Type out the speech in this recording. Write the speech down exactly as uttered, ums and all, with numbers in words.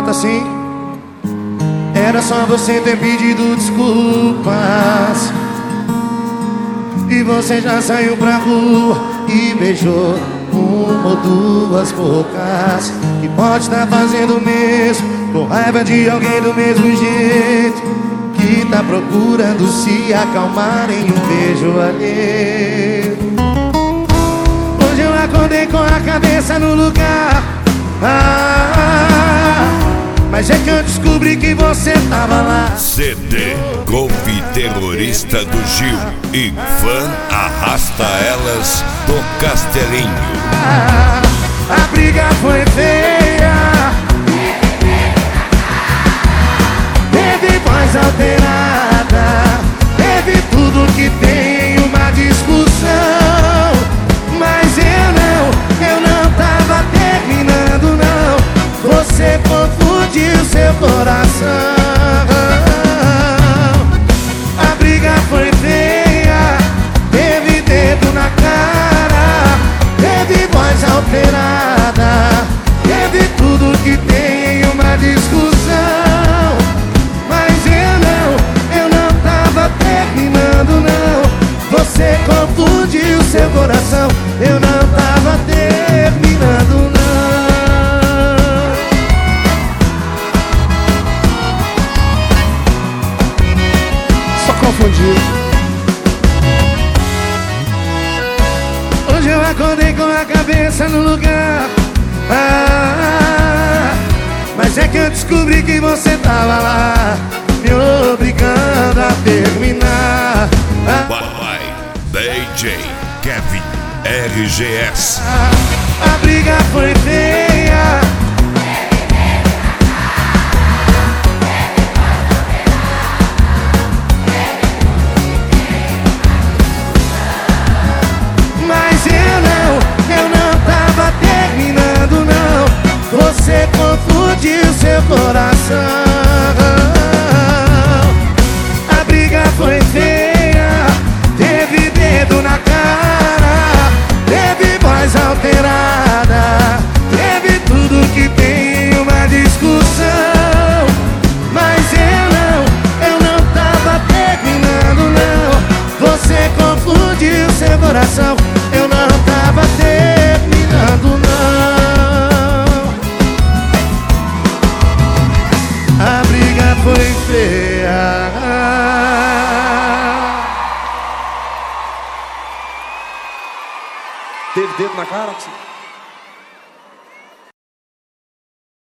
nota assim: era só você ter pedido desculpas e você já saiu pra rua e beijou uma ou duas bocas. E pode estar fazendo o mesmo, com raiva de alguém do mesmo jeito, que tá procurando se acalmar em um beijo alheio. Hoje eu acordei com a cabeça no lugar, ah, mas é que eu descobri que você tava lá. C D Golpe Terrorista do Gil e Van Arrasta Elas do Castelinho. Ah, a briga foi feia, teve voz alterada, teve tudo que tem em uma discussão. Mas eu não, eu não tava terminando não. Você confundiu seu coração. A briga foi feia, teve dedo na cara, teve voz alterada, teve tudo que tem em uma discussão. Mas eu não, eu não tava terminando não. Você confundiu seu coração. Eu não tava terminando não. Só confundiu. Hoje eu acordei com a cabeça no lugar, ah, mas é que eu descobri que você tava lá, me obrigando a terminar. ah, Vai, D J Kevin R G S. ah, A briga foi feia, mas eu não, eu não tava terminando não. Você confundiu seu coração. A briga foi feia, teve dedo na cara, teve voz alterada, teve tudo que tem em uma discussão. Mas eu não, eu não tava terminando não. Você confundiu seu coração. Eu não tava terminando não. A briga foi feia. Teve dedo na cara?